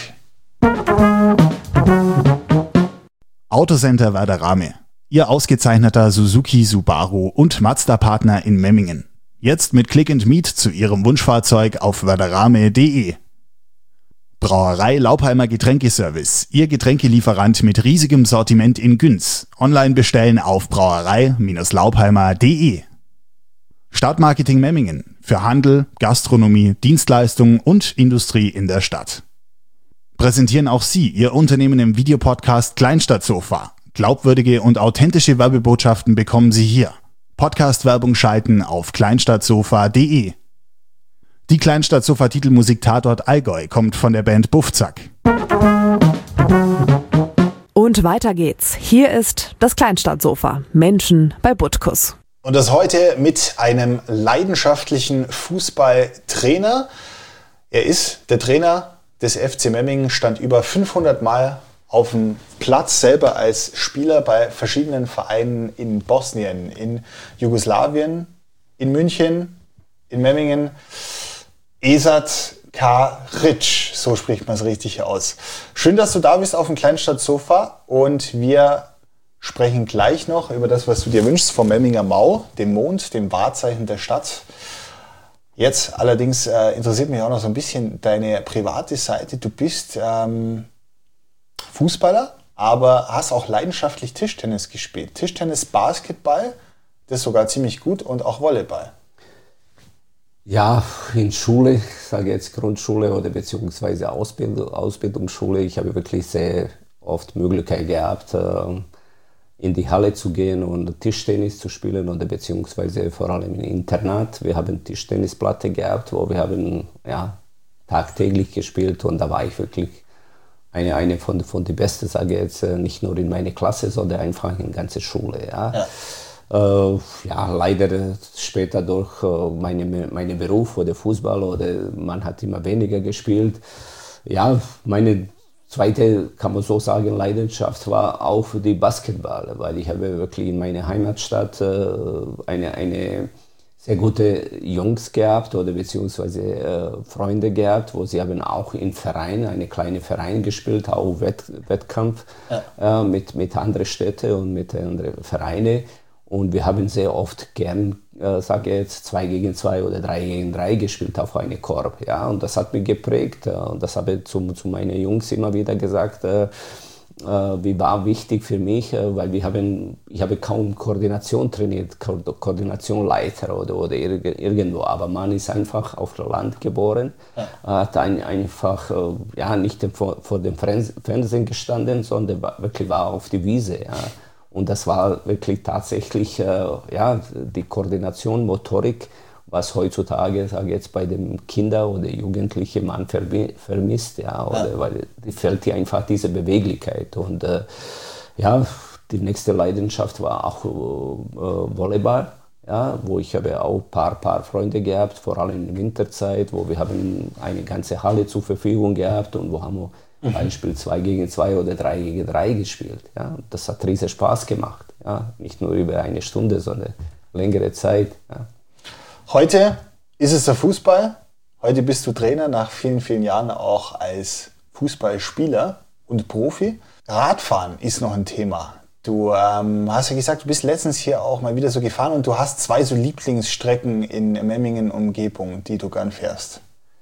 Autocenter Werderame. Ihr ausgezeichneter Suzuki, Subaru und Mazda-Partner in Memmingen. Jetzt mit Click and Meet zu Ihrem Wunschfahrzeug auf werderame punkt de. Brauerei Laubheimer Getränkeservice. Ihr Getränkelieferant mit riesigem Sortiment in Günz. Online bestellen auf brauerei Laubheimer punkt de. Stadtmarketing Memmingen. Für Handel, Gastronomie, Dienstleistungen und Industrie in der Stadt. Präsentieren auch Sie Ihr Unternehmen im Videopodcast Kleinstadtsofa. Glaubwürdige und authentische Werbebotschaften bekommen Sie hier. Podcast-Werbung schalten auf kleinstadtsofa punkt de. Die Kleinstadtsofa-Titelmusik Tatort Allgäu kommt von der Band Buffzack. Und weiter geht's. Hier ist das Kleinstadtsofa. Menschen bei Butkus. Und das heute mit einem leidenschaftlichen Fußballtrainer. Er ist der Trainer des F C Memmingen, stand über fünfhundert Mal auf dem Platz selber als Spieler bei verschiedenen Vereinen in Bosnien, in Jugoslawien, in München, in Memmingen. Esat Karic, so spricht man es richtig aus. Schön, dass du da bist auf dem Kleinstadtsofa und wir sprechen gleich noch über das, was du dir wünschst vom Memminger Mau, dem Mond, dem Wahrzeichen der Stadt. Jetzt allerdings äh, interessiert mich auch noch so ein bisschen deine private Seite. Du bist ähm, Fußballer, aber hast auch leidenschaftlich Tischtennis gespielt. Tischtennis, Basketball, das ist sogar ziemlich gut und auch Volleyball. Ja, in Schule, ich sage jetzt Grundschule oder beziehungsweise Ausbildung, Ausbildungsschule, ich habe wirklich sehr oft Möglichkeit gehabt, äh, in die Halle zu gehen und Tischtennis zu spielen oder beziehungsweise vor allem im Internat. Wir haben Tischtennisplatte gehabt, wo wir haben ja, tagtäglich gespielt und da war ich wirklich eine, eine von, von den Besten, sage ich jetzt, nicht nur in meiner Klasse, sondern einfach in der ganzen Schule. Ja. Ja. Äh, ja, leider später durch äh, meine, meine Beruf oder Fußball oder man hat immer weniger gespielt. Ja, meine zweite, kann man so sagen, Leidenschaft war auch für die Basketball, weil ich habe wirklich in meiner Heimatstadt äh, eine, eine sehr gute Jungs gehabt oder beziehungsweise äh, Freunde gehabt, wo sie haben auch im Verein, eine kleine Verein gespielt, auch Wett, Wettkampf ja. äh, mit, mit anderen Städten und mit anderen Vereinen. Und wir haben sehr oft gern, äh, sage ich jetzt, zwei gegen zwei oder drei gegen drei gespielt auf eine Korb. Ja? Und das hat mich geprägt. Und das habe ich zu, zu meinen Jungs immer wieder gesagt, äh, äh, wie war wichtig für mich, äh, weil wir haben, ich habe kaum Koordination trainiert, Ko Koordinationleiter oder, oder irg irgendwo. Aber man ist einfach auf dem Land geboren, ja. hat ein, einfach äh, ja, nicht vor, vor dem Fernsehen gestanden, sondern war, wirklich war auf die Wiese. Ja. Und das war wirklich tatsächlich äh, ja, die Koordination, Motorik, was heutzutage, sage ich jetzt, bei den Kindern oder Jugendlichen man vermisst, ja, oder, ja. Weil die fehlt dir einfach diese Beweglichkeit. Und äh, ja, die nächste Leidenschaft war auch äh, Volleyball, ja, wo ich habe auch ein paar, paar Freunde gehabt, vor allem in der Winterzeit, wo wir haben eine ganze Halle zur Verfügung gehabt und wo haben wir mhm. Beispiel zwei gegen zwei oder drei gegen drei gespielt. Ja. Das hat riesen Spaß gemacht, ja. Nicht nur über eine Stunde, sondern längere Zeit. Ja. Heute ist es der Fußball. Heute bist du Trainer, nach vielen, vielen Jahren auch als Fußballspieler und Profi. Radfahren ist noch ein Thema. Du ähm, hast ja gesagt, du bist letztens hier auch mal wieder so gefahren und du hast zwei so Lieblingsstrecken in Memmingen-Umgebung, die du gern fährst.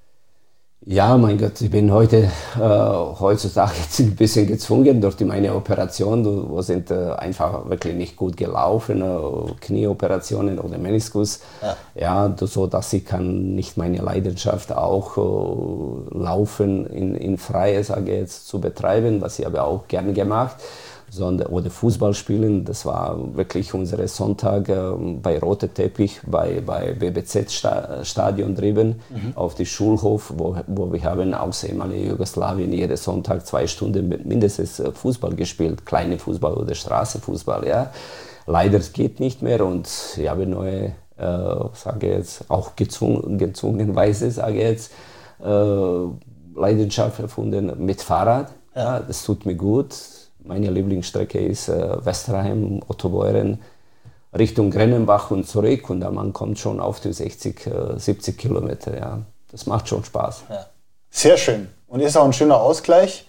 Ja, mein Gott, ich bin heute, äh, heutzutage jetzt ein bisschen gezwungen durch die, meine Operation, wo sind äh, einfach wirklich nicht gut gelaufen, äh, Knieoperationen oder Meniskus, ja, ja so dass ich kann nicht meine Leidenschaft auch äh, laufen in, in Freie, sage ich jetzt, zu betreiben, was ich aber auch gerne gemacht. Sondern, oder Fußball spielen, das war wirklich unsere Sonntag äh, bei Rote Teppich, bei, bei B B Z-Stadion drüben, mhm. auf die Schulhof, wo, wo wir haben aus ehemaligen Jugoslawien jeden Sonntag zwei Stunden mit mindestens Fußball gespielt, kleine Fußball oder Straßenfußball, ja. Leider geht nicht mehr und ich habe neue, äh, sage jetzt, auch gezwungen, gezwungenweise, sage jetzt, äh, Leidenschaft erfunden mit Fahrrad, ja, das tut mir gut. Meine Lieblingsstrecke ist äh, Westerheim, Ottobeuren, Richtung Grennenbach und zurück. Und man kommt schon auf die sechzig, siebzig Kilometer. Ja. Das macht schon Spaß. Ja. Sehr schön. Und ist auch ein schöner Ausgleich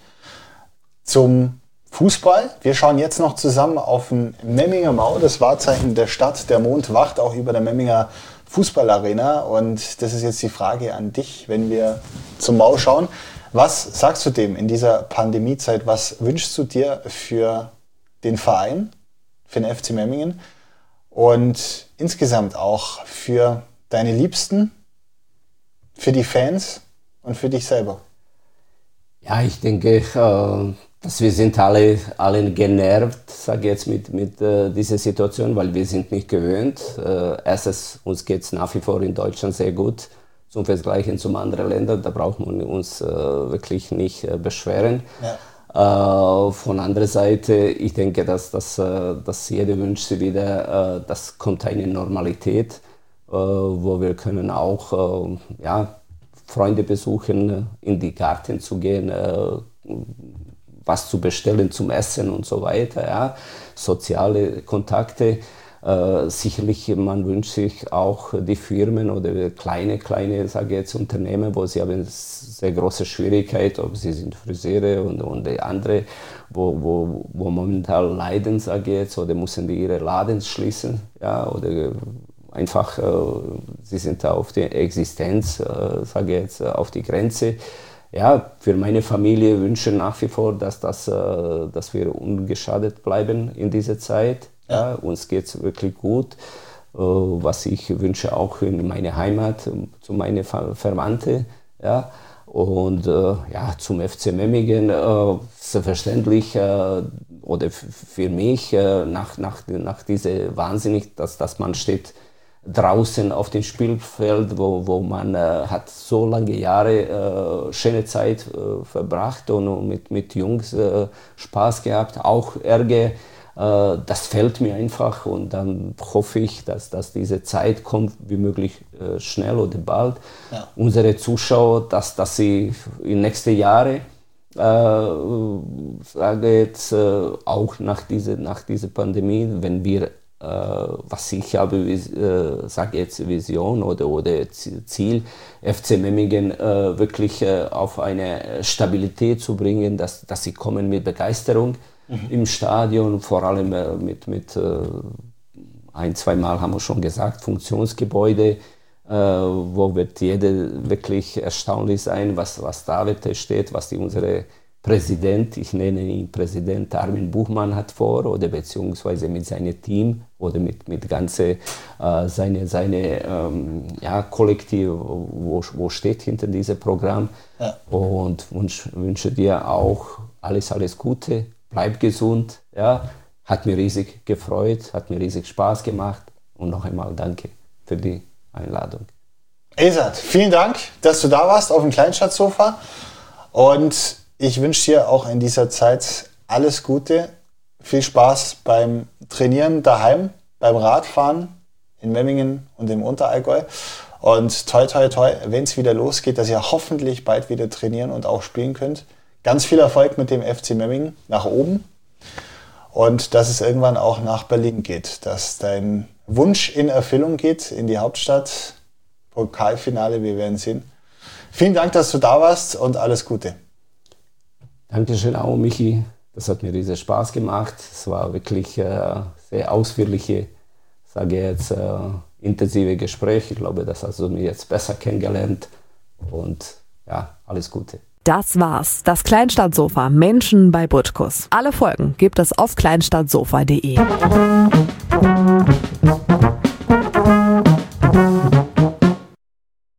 zum Fußball. Wir schauen jetzt noch zusammen auf den Memminger Mau, das Wahrzeichen der Stadt. Der Mond wacht auch über der Memminger Fußballarena. Und das ist jetzt die Frage an dich, wenn wir zum Mau schauen. Was sagst du dem in dieser Pandemiezeit? Was wünschst du dir für den Verein, für den F C Memmingen und insgesamt auch für deine Liebsten, für die Fans und für dich selber? Ja, ich denke, äh, dass wir sind alle, alle genervt, sage ich jetzt, mit, mit äh, dieser Situation, weil wir sind nicht gewöhnt. Äh, erstens, uns geht es nach wie vor in Deutschland sehr gut. Zum Vergleichen zum anderen Ländern, da braucht man uns äh, wirklich nicht äh, beschweren. Ja. Äh, von anderer Seite, ich denke, dass, dass, äh, dass jeder wünscht sich wieder, äh, das kommt eine Normalität, äh, wo wir können auch äh, ja, Freunde besuchen, in die Garten zu gehen, äh, was zu bestellen zum Essen und so weiter, ja. Soziale Kontakte. Äh, sicherlich, man wünscht sich auch die Firmen oder kleine, kleine, sage ich jetzt, Unternehmen, wo sie haben sehr große Schwierigkeit, ob sie sind Friseure und, und andere, wo, wo, wo momentan leiden, sage ich jetzt, oder müssen die ihre Laden schließen, ja, oder einfach, äh, sie sind da auf die Existenz, äh, sage ich jetzt, auf die Grenze. Ja, für meine Familie wünsche ich nach wie vor, dass, das, äh, dass wir ungeschadet bleiben in dieser Zeit. Ja, uns geht es wirklich gut, äh, was ich wünsche auch in meine Heimat, zu meinen Ver Verwandten. Ja. Und äh, ja, zum F C Memmingen, äh, selbstverständlich, äh, oder für mich, äh, nach, nach, nach dieser Wahnsinnig, dass, dass man steht draußen auf dem Spielfeld, wo, wo man äh, hat so lange Jahre äh, schöne Zeit äh, verbracht und mit, mit Jungs äh, Spaß gehabt, auch Ärger. Das fällt mir einfach und dann hoffe ich, dass, dass diese Zeit kommt, wie möglich äh, schnell oder bald. Ja. Unsere Zuschauer, dass, dass sie in nächsten Jahren, äh, sage jetzt, äh, auch nach dieser, nach dieser Pandemie, wenn wir, äh, was ich habe, äh, sage jetzt Vision oder, oder Ziel, F C Memmingen äh, wirklich äh, auf eine Stabilität zu bringen, dass, dass sie kommen mit Begeisterung. Mhm. Im Stadion, vor allem äh, mit, mit äh, ein, zwei Mal haben wir schon gesagt, Funktionsgebäude, äh, wo wird jeder wirklich erstaunlich sein, was, was da steht, was die unsere Präsident, ich nenne ihn Präsident Armin Buchmann hat vor, oder beziehungsweise mit seinem Team oder mit, mit ganze äh, seine, seine ähm, ja, Kollektiv, wo, wo steht hinter diesem Programm. Ja. Und wünsch, wünsche dir auch alles, alles Gute, bleib gesund. Ja. Hat mir riesig gefreut, hat mir riesig Spaß gemacht und noch einmal danke für die Einladung. Esat, vielen Dank, dass du da warst auf dem Kleinstadtsofa, und ich wünsche dir auch in dieser Zeit alles Gute, viel Spaß beim Trainieren daheim, beim Radfahren in Memmingen und im Unterallgäu. Und toi, toi, toi, wenn es wieder losgeht, dass ihr hoffentlich bald wieder trainieren und auch spielen könnt. Ganz viel Erfolg mit dem F C Memmingen nach oben. Und dass es irgendwann auch nach Berlin geht, dass dein Wunsch in Erfüllung geht, in die Hauptstadt. Pokalfinale, wir werden sehen. Vielen Dank, dass du da warst, und alles Gute. Dankeschön auch, Michi. Das hat mir riesen Spaß gemacht. Es war wirklich äh, sehr ausführliche, sage jetzt, äh, intensive Gespräche. Ich glaube, das hast du mir jetzt besser kennengelernt. Und ja, alles Gute. Das war's. Das Kleinstadtsofa. Menschen bei Butkus. Alle Folgen gibt es auf kleinstadtsofa punkt de.